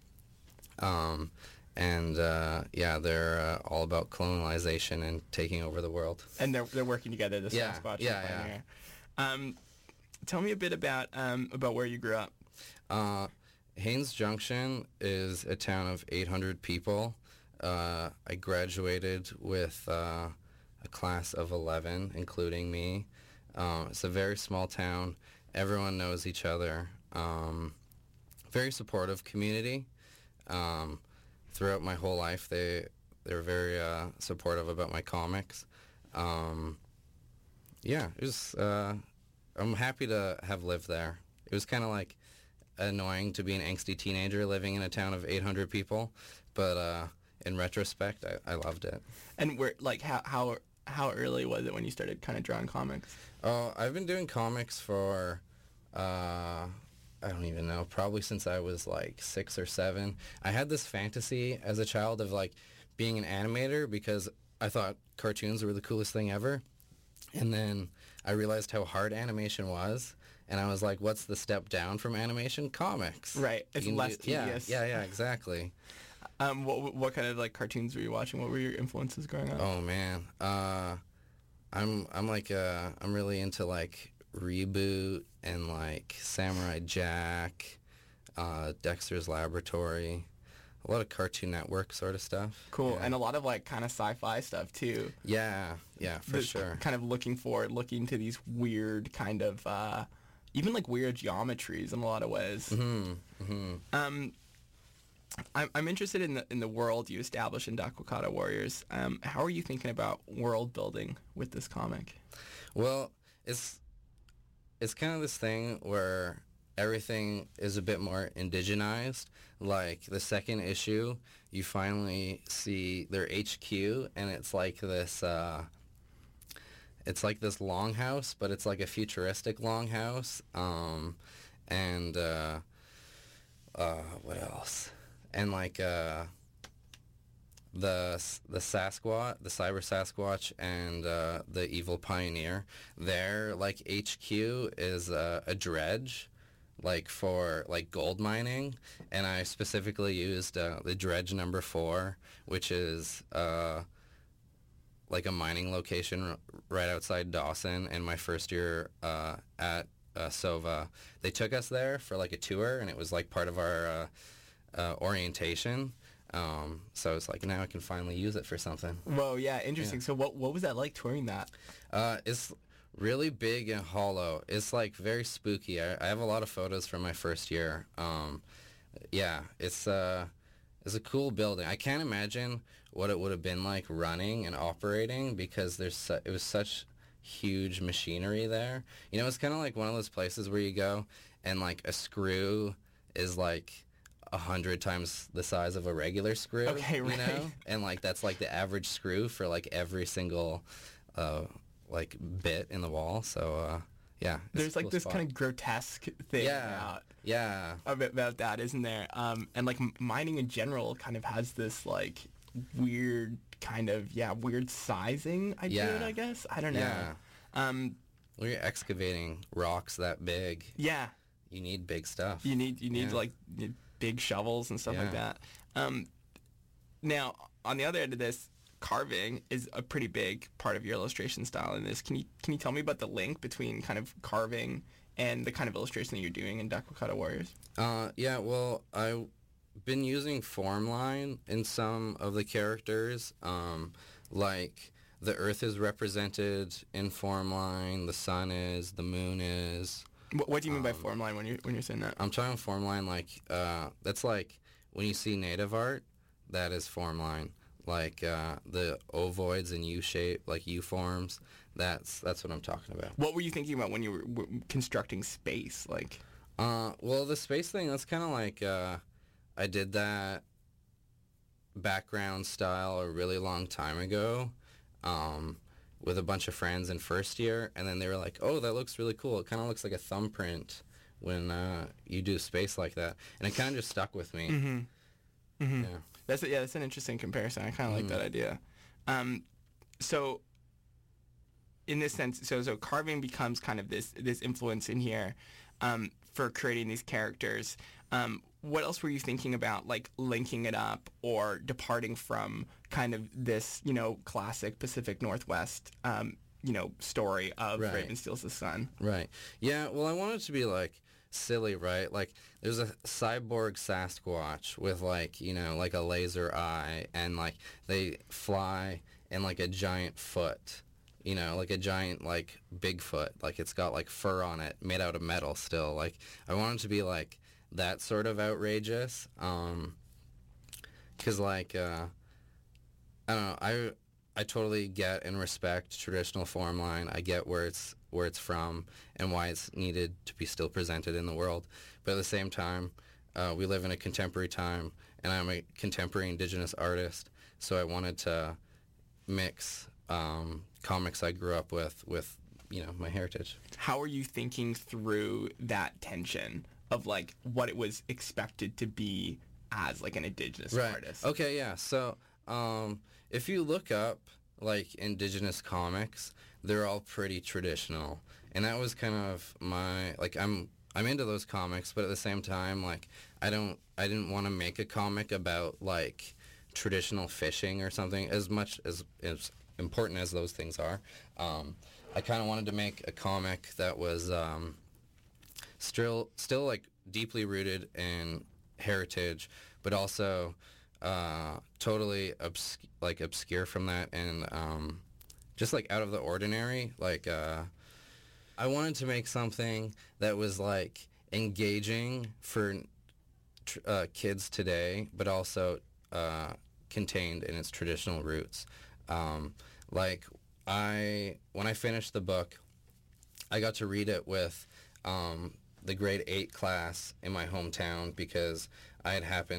They're all about colonialization and taking over the world. And they're working together, the Sasquatch and the pioneer. Tell me a bit about where you grew up. Haines Junction is a town of 800 people. I graduated with a class of 11, including me. It's a very small town. Everyone knows each other. Very supportive community. Throughout my whole life, they were very supportive about my comics. It was... I'm happy to have lived there. It was kind of like annoying to be an angsty teenager living in a town of 800 people, but in retrospect, I loved it. And how early was it when you started kind of drawing comics? Oh, I've been doing comics for I don't even know, probably since I was like 6 or 7. I had this fantasy as a child of like being an animator because I thought cartoons were the coolest thing ever. And then I realized how hard animation was, and I was like, what's the step down from animation? Comics. Right. It's less tedious. Yeah, exactly. What kind of like cartoons were you watching? What were your influences growing up? Oh man. I'm really into like Reboot and like Samurai Jack, Dexter's Laboratory. A lot of Cartoon Network sort of stuff. Cool. Yeah. And a lot of like kind of sci-fi stuff too. Yeah, for sure. Kind of looking to these weird kind of even like weird geometries in a lot of ways. I'm interested in the world you establish in Dakwakata Warriors. How are you thinking about world building with this comic? Well, it's kind of this thing where everything is a bit more indigenized. Like the second issue, you finally see their HQ, and it's like this longhouse, but it's like a futuristic longhouse. And what else? And like the Sasquatch, the Cyber Sasquatch, and the Evil Pioneer, their like HQ is a dredge, like for like gold mining, and I specifically used the dredge number 4, which is like a mining location right outside Dawson. In my first year at SOVA, they took us there for like a tour, and it was like part of our orientation. So it's like now I can finally use it for something. Whoa, yeah, interesting. Yeah. So what was that like touring that? It's really big and hollow. It's like very spooky. I have a lot of photos from my first year. Yeah, it's a cool building. I can't imagine what it would have been like running and operating, because it was such huge machinery there. You know, it's kind of like one of those places where you go and like a screw is like 100 times the size of a regular screw. Okay, right. You know? And like that's like the average screw for like every single like bit in the wall. So yeah, there's like this kind of grotesque thing about that, isn't there? And like mining in general kind of has this like weird kind of weird sizing idea, I guess. I don't know. Yeah. When you're excavating rocks that big, you need big stuff. You need like big shovels and stuff like that. Now, on the other end of this, carving is a pretty big part of your illustration style in this. Can you tell me about the link between kind of carving and the kind of illustration that you're doing in Dakwakata Warriors? Yeah, well, I've been using form line in some of the characters. Like the Earth is represented in form line, the sun is, the moon is. What do you mean by form line when you're saying that? I'm talking form line like that's like when you see native art, that is form line. Like the ovoids and U-shape, like U-forms. That's what I'm talking about. What were you thinking about when you were constructing space? Like, well, the space thing, that's kind of like I did that background style a really long time ago with a bunch of friends in first year, and then they were like, "Oh, that looks really cool. It kind of looks like a thumbprint when you do space like that," and it kind of just stuck with me. Mm-hmm. Mm-hmm. Yeah. That's an interesting comparison. I kind of like that idea. So in this sense, so carving becomes kind of this influence in here for creating these characters. What else were you thinking about, like linking it up or departing from kind of this, classic Pacific Northwest, story of Raven Steals the Sun? Right. Yeah. Well, I wanted to be like silly, right? Like there's a cyborg Sasquatch with like, like a laser eye, and like they fly in like a giant foot, like a giant like Bigfoot, like it's got like fur on it made out of metal still. Like I wanted to be like that sort of outrageous, because like I don't know, I totally get and respect traditional form line. I get where it's from and why it's needed to be still presented in the world. But at the same time, we live in a contemporary time, and I'm a contemporary Indigenous artist, so I wanted to mix comics I grew up with my heritage. How are you thinking through that tension of like what it was expected to be as like an Indigenous artist? Okay, yeah. So if you look up like Indigenous comics, they're all pretty traditional, and that was kind of my like I'm into those comics, but at the same time, like I didn't want to make a comic about like traditional fishing or something, as much as important as those things are. I kind of wanted to make a comic that was still like deeply rooted in heritage, but also totally obscure from that, and just like out of the ordinary. Like I wanted to make something that was like engaging for kids today, but also contained in its traditional roots. Like when I finished the book, I got to read it with the grade 8 class in my hometown because I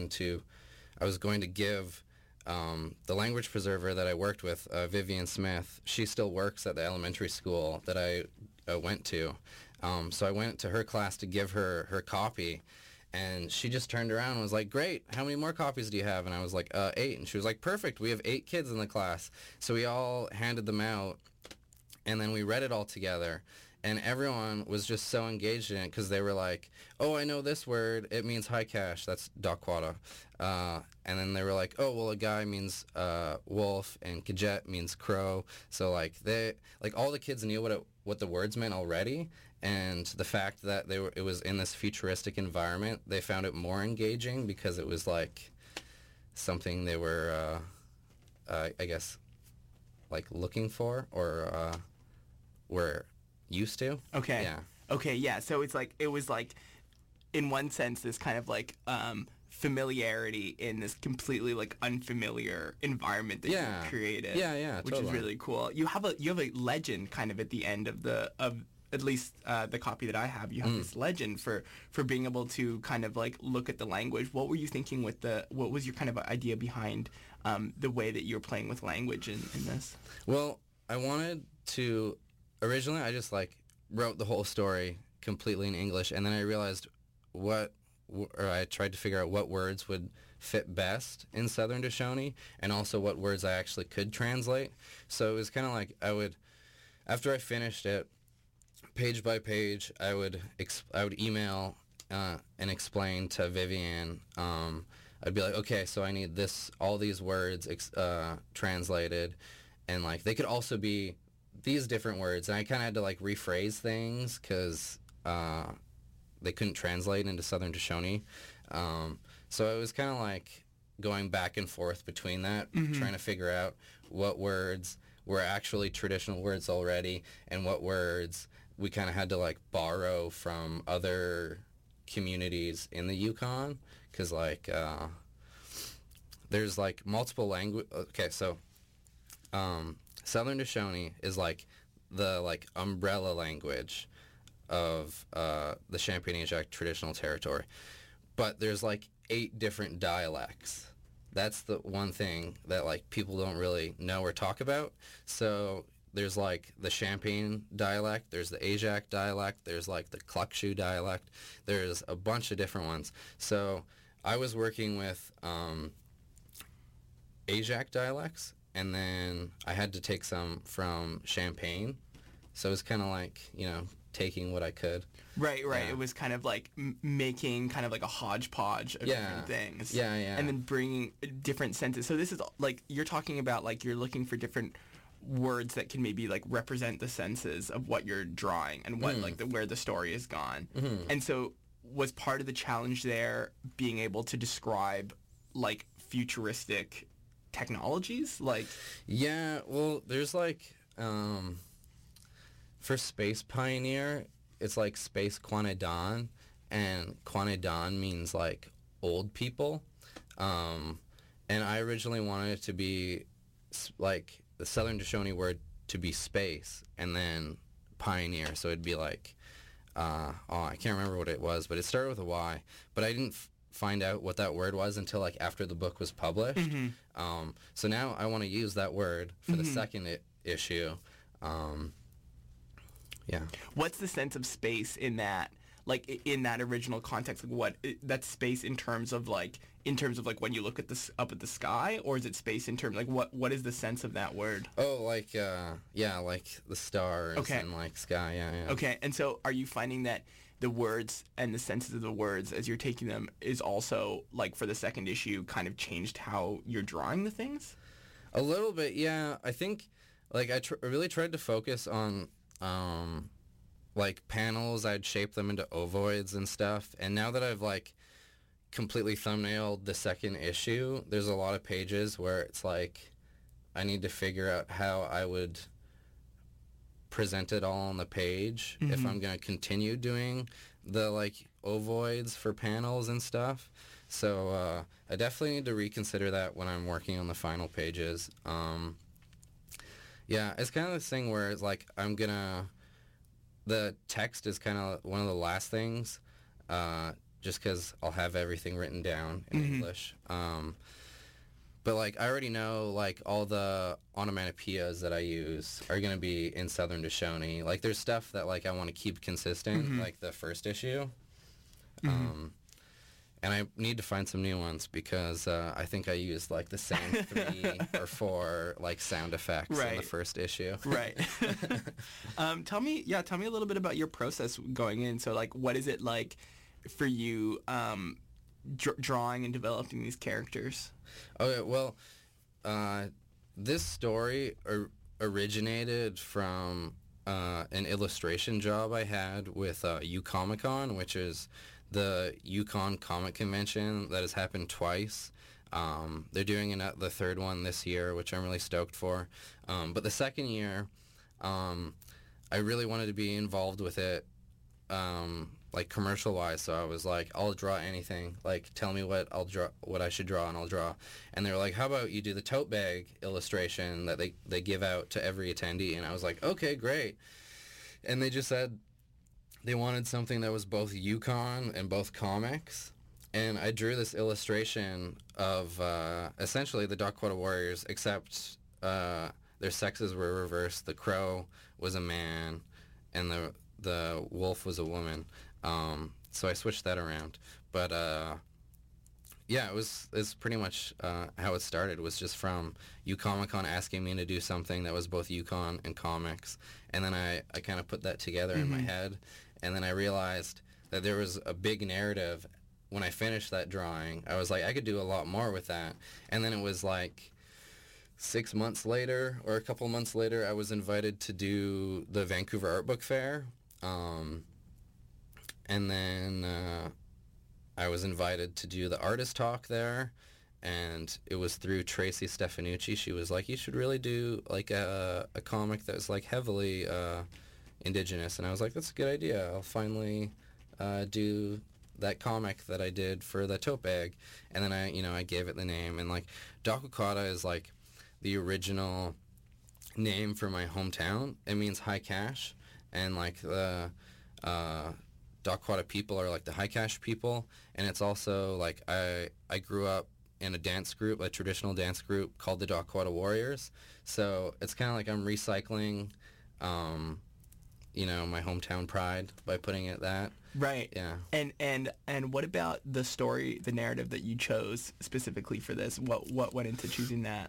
was going to give the language preserver that I worked with, Vivian Smith. She still works at the elementary school that I went to. So I went to her class to give her copy, and she just turned around and was like, great, how many more copies do you have? And I was like, 8. And she was like, perfect, we have 8 kids in the class. So we all handed them out, and then we read it all together. And everyone was just so engaged in it because they were like, oh, I know this word. It means high cash. That's dakwada. And then they were like, oh, well, a guy means wolf, and kajet means crow. So like all the kids knew what the words meant already. And the fact that it was in this futuristic environment, they found it more engaging because it was like something they were, I guess, like looking for or were used to. Okay. Yeah. Okay, yeah. So it was like, in one sense, this kind of like familiarity in this completely like unfamiliar environment that you created. Yeah, which is really cool. You have a legend kind of at the end of at least the copy that I have. You have this legend for being able to kind of like look at the language. What were you thinking what was your kind of idea behind the way that you were playing with language in this? Well, I wanted to. Originally, I just like wrote the whole story completely in English, and then I realized I tried to figure out what words would fit best in Southern Shoshone, and also what words I actually could translate. So it was kind of like after I finished it, page by page, I would email and explain to Vivian. I'd be like, okay, so I need all these words translated, and like they could also be these different words, and I kind of had to like rephrase things because they couldn't translate into Southern Shoshone. So it was kind of like going back and forth between that, trying to figure out what words were actually traditional words already and what words we kind of had to like borrow from other communities in the Yukon, because like there's like multiple language. Okay, so Southern Shoshone is like the like umbrella language of the Champagne-Atish traditional territory, but there's like 8 different dialects. That's the one thing that like people don't really know or talk about. So there's like the Champagne dialect, there's the Ajax dialect, there's like the Klukshu dialect, there's a bunch of different ones. So I was working with Ajax dialects, and then I had to take some from Champagne. So it was kind of like, taking what I could. Right. It was kind of like making kind of like a hodgepodge of different things. Yeah. And then bringing different senses. So this is like, you're talking about like you're looking for different words that can maybe like represent the senses of what you're drawing and what like where the story has gone. And so was part of the challenge there being able to describe like futuristic technologies? Like, yeah, well, there's like for Space Pioneer, it's like Space Kwanedan, and Kwanedan means like old people, and I originally wanted it to be like the Southern Shoshone word to be space, and then pioneer, so it'd be like I can't remember what it was, but it started with a Y, but I didn't find out what that word was until like after the book was published. So now I want to use that word for the second issue. Yeah. What's the sense of space in that, like in that original context? Like what that's space in terms of like when you look at this up at the sky, or is it space in terms like what is the sense of that word? Oh, like like the stars and like sky. Yeah. Okay, and so are you finding that the words and the senses of the words as you're taking them is also like for the second issue kind of changed how you're drawing the things? A little bit, yeah. I think like I really tried to focus on like panels. I'd shape them into ovoids and stuff, and now that I've like completely thumbnailed the second issue, there's a lot of pages where it's like I need to figure out how I would present it all on the page if I'm going to continue doing the like ovoids for panels and stuff. So I definitely need to reconsider that when I'm working on the final pages. Yeah, it's kind of this thing where it's like the text is kind of one of the last things, just because I'll have everything written down in English. But like I already know like all the onomatopoeias that I use are going to be in Southern Shoshone. Like there's stuff that like I want to keep consistent, like the first issue. And I need to find some new ones because I think I used like the same 3 or 4 like sound effects in the first issue. Right. Tell me a little bit about your process going in. So like, what is it like for you drawing and developing these characters? Okay, well, this story originated from an illustration job I had with UComic-Con, which is the Yukon Comic Convention that has happened twice. They're doing the third one this year, which I'm really stoked for. But the second year, I really wanted to be involved with it, like commercial-wise. So I was like, I'll draw anything. Like, tell me what I should draw, and I'll draw. And they were like, how about you do the tote bag illustration that they give out to every attendee? And I was like, okay, great. And they just said they wanted something that was both Yukon and both comics. And I drew this illustration of essentially the Dakwada Warriors, except their sexes were reversed. The crow was a man, and the wolf was a woman. So I switched that around. But yeah, it's pretty much how it started, was just from UComic-Con asking me to do something that was both Yukon and comics. And then I kind of put that together in my head. And then I realized that there was a big narrative. When I finished that drawing, I was like, I could do a lot more with that. And then it was like 6 months later, or a couple months later, I was invited to do the Vancouver Art Book Fair. And then I was invited to do the artist talk there. And it was through Tracy Stefanucci. She was like, you should really do like a comic that was like heavily Indigenous. And I was like, that's a good idea. I'll finally do that comic that I did for the tote bag. And then I gave it the name. And like Dakwada is like the original name for my hometown. It means high cash. And like the Dakwada people are like the high cash people. And it's also like I grew up in a dance group, a traditional dance group called the Dakwada Warriors. So it's kind of like I'm recycling my hometown pride by putting it that. Right. Yeah. And what about the story, the narrative that you chose specifically for this? What went into choosing that?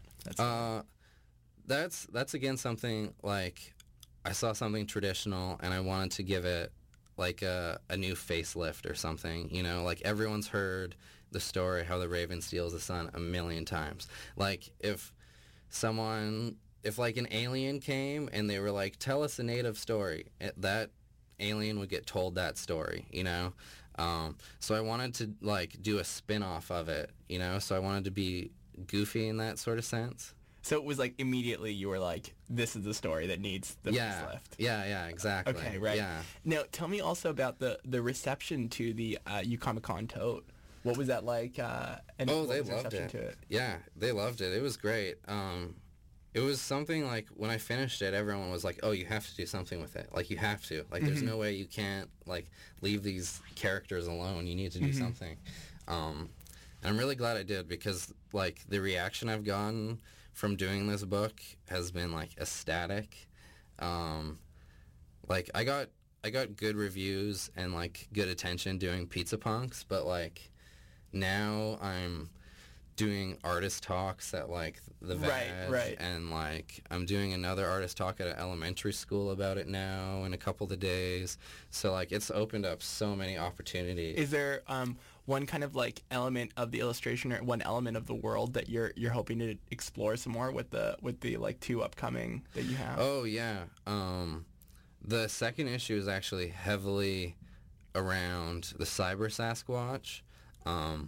That's again something like I saw something traditional and I wanted to give it like a new facelift or something. Like everyone's heard the story how the raven steals the sun a million times. Like if like an alien came and they were like, tell us a native story, that alien would get told that story, so I wanted to like do a spin-off of it, so I wanted to be goofy in that sort of sense. So it was like immediately you were like, this is the story that needs the facelift. Yeah, exactly. Okay, right. Yeah. Now tell me also about the reception to the UComic-Con tote. What was that like? And they loved it. To it. Yeah, they loved it. It was great. It was something like when I finished it, everyone was like, oh, you have to do something with it. Like, you have to. Like, there's no way you can't, like, leave these characters alone. You need to do something. And I'm really glad I did because, like, the reaction I've gotten from doing this book has been, like, ecstatic. Like, I got good reviews and, like, good attention doing Pizza Punks, but, like, now I'm doing artist talks at like the VAD, right. And like I'm doing another artist talk at an elementary school about it now in a couple of days. So like it's opened up so many opportunities. Is there one kind of like element of the illustration or one element of the world that you're hoping to explore some more with the like 2 upcoming that you have? Oh yeah, the second issue is actually heavily around the Cyber Sasquatch,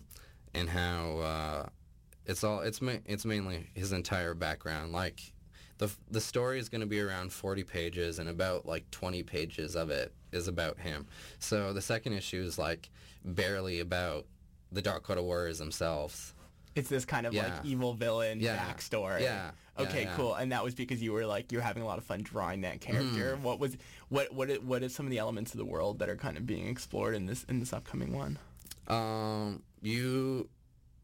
and how it's mainly his entire background. Like the story is going to be around 40 pages, and about like 20 pages of it is about him. So the second issue is like barely about the Dakota Warriors themselves. It's this kind of like evil villain backstory. Yeah. Okay, cool. And that was because you were like you're having a lot of fun drawing that character. What is some of the elements of the world that are kind of being explored in this upcoming one? You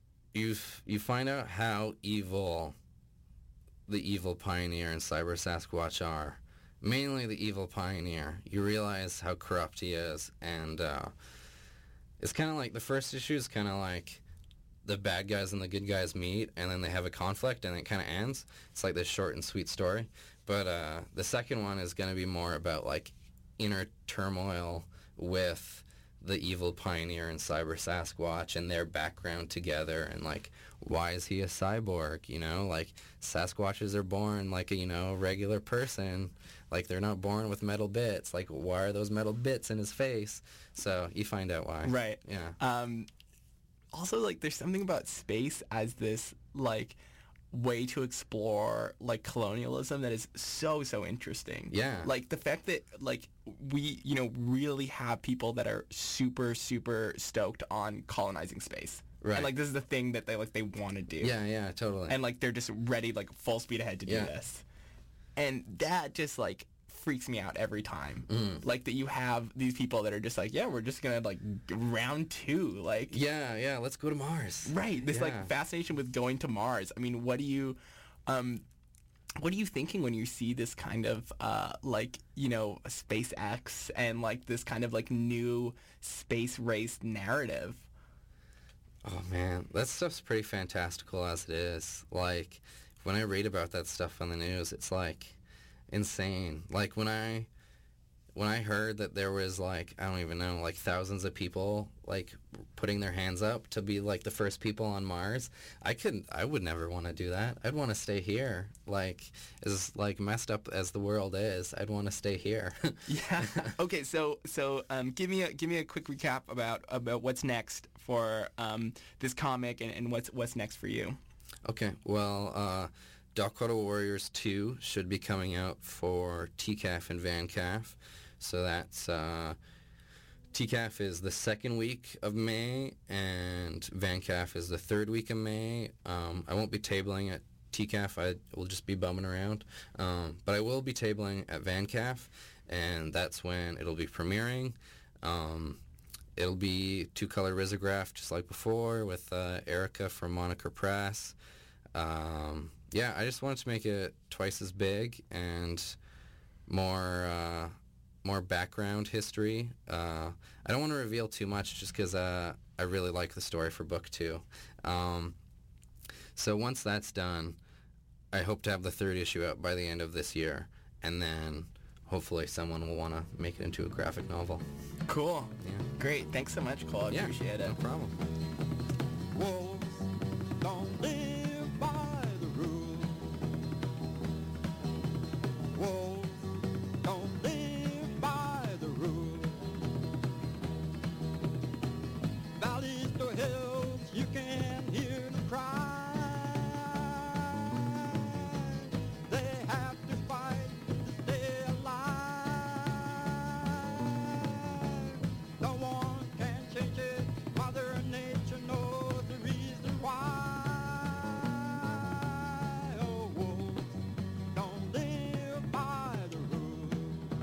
find out how evil the evil pioneer and Cyber Sasquatch are. Mainly the evil pioneer. You realize how corrupt he is, and it's kind of like the first issue is kind of like the bad guys and the good guys meet, and then they have a conflict, and it kind of ends. It's like this short and sweet story. But the second one is going to be more about like inner turmoil with the evil pioneer and Cyber Sasquatch and their background together, and like why is he a cyborg? You know, like Sasquatches are born like a regular person. Like they're not born with metal bits. Like why are those metal bits in his face? So you find out why. Right. Yeah. Also, like, there's something about space as this, like, way to explore, like, colonialism that is so interesting. Yeah. Like, the fact that, like, we, really have people that are super stoked on colonizing space. Right. And, like, this is the thing that they want to do. Yeah, totally. And, like, they're just ready, like, full speed ahead to do this. And that just, like, freaks me out every time. Like that you have these people that are just like, yeah, we're just gonna like round 2, like yeah, let's go to Mars. Right. This like fascination with going to Mars. I mean, what are you thinking when you see this kind of like SpaceX and like this kind of like new space race narrative? Oh man, that stuff's pretty fantastical as it is. Like when I read about that stuff on the news, it's like insane. Like when I heard that there was like, I don't even know, like thousands of people like putting their hands up to be like the first people on Mars, I would never want to do that. I'd want to stay here. Like as like messed up as the world is, I'd want to stay here. Yeah. Okay, so give me a quick recap about what's next for this comic and what's next for you. Okay. Well, Dakota Warriors 2 should be coming out for TCAF and VanCAF. So that's TCAF is the second week of May, and VanCAF is the third week of May. I won't be tabling at TCAF. I will just be bumming around. But I will be tabling at VanCAF, and that's when it'll be premiering. It'll be two-color risograph just like before with Erica from Moniker Press. Yeah, I just wanted to make it twice as big and more background history. I don't want to reveal too much just because I really like the story for book 2. So once that's done, I hope to have the third issue out by the end of this year, and then hopefully someone will want to make it into a graphic novel. Cool. Yeah. Great. Thanks so much, Cole. I appreciate it. No problem. Wolves don't live by the rules. Wolves don't live by the rules. Valleys to hills, you can hear them cry. They have to fight to stay alive. No one can change it. Mother Nature knows the reason why. Oh, wolves don't live by the rules.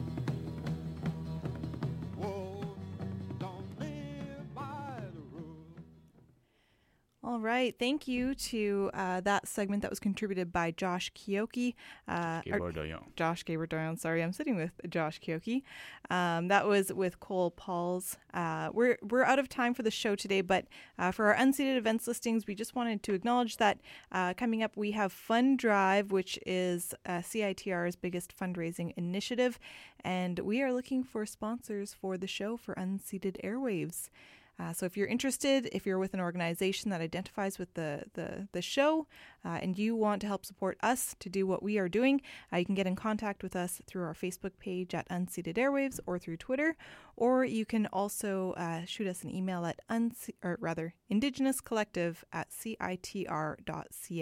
Wolves don't live by the rules. All right. Thank you to that segment that was contributed by Josh Kioki. Josh Gaber-Doyon. Sorry, I'm sitting with Josh Kioki. That was with Cole Pauls. We're out of time for the show today, but for our unseated events listings, we just wanted to acknowledge that coming up we have Fund Drive, which is CITR's biggest fundraising initiative, and we are looking for sponsors for the show for Unseated Airwaves. So if you're interested, if you're with an organization that identifies with the show and you want to help support us to do what we are doing, you can get in contact with us through our Facebook page at Unseated Airwaves or through Twitter, or you can also shoot us an email at indigenouscollective@citr.ca.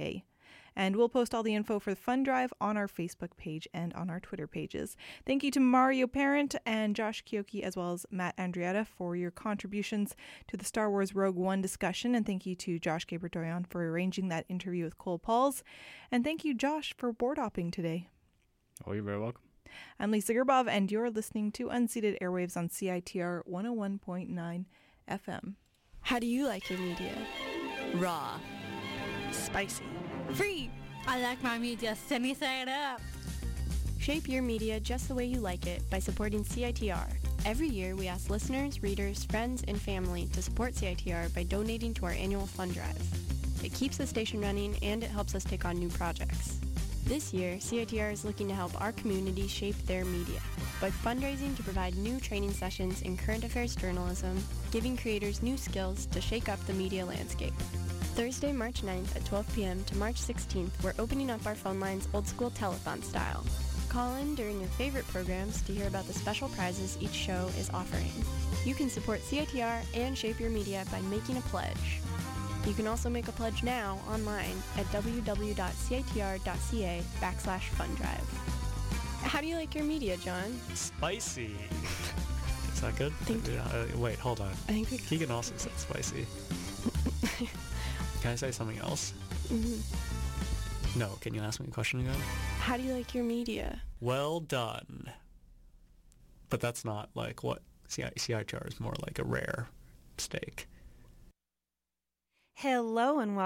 And we'll post all the info for the fund drive on our Facebook page and on our Twitter pages. Thank you to Mario Parent and Josh Kioki, as well as Matt Andrietta, for your contributions to the Star Wars Rogue One discussion. And thank you to Josh Gabertoyan for arranging that interview with Cole Pauls. And thank you, Josh, for board hopping today. Oh, you're very welcome. I'm Lisa Gerbov, and you're listening to Unceded Airwaves on CITR 101.9 FM. How do you like your media? Raw. Spicy. Free! I like my media semi-side up. Shape your media just the way you like it by supporting CITR. Every year, we ask listeners, readers, friends, and family to support CITR by donating to our annual fund drive. It keeps the station running, and it helps us take on new projects. This year, CITR is looking to help our community shape their media by fundraising to provide new training sessions in current affairs journalism, giving creators new skills to shake up the media landscape. Thursday, March 9th at 12 p.m. to March 16th, we're opening up our phone lines old school telethon style. Call in during your favorite programs to hear about the special prizes each show is offering. You can support CITR and shape your media by making a pledge. You can also make a pledge now online at www.citr.ca/funddrive. How do you like your media, John? Spicy. Is that good? Thank you. Wait, hold on. I think Keegan also said spicy. Can I say something else? Mm-hmm. No, can you ask me a question again? How do you like your media? Well done. But that's not like what CITR is, more like a rare steak. Hello and welcome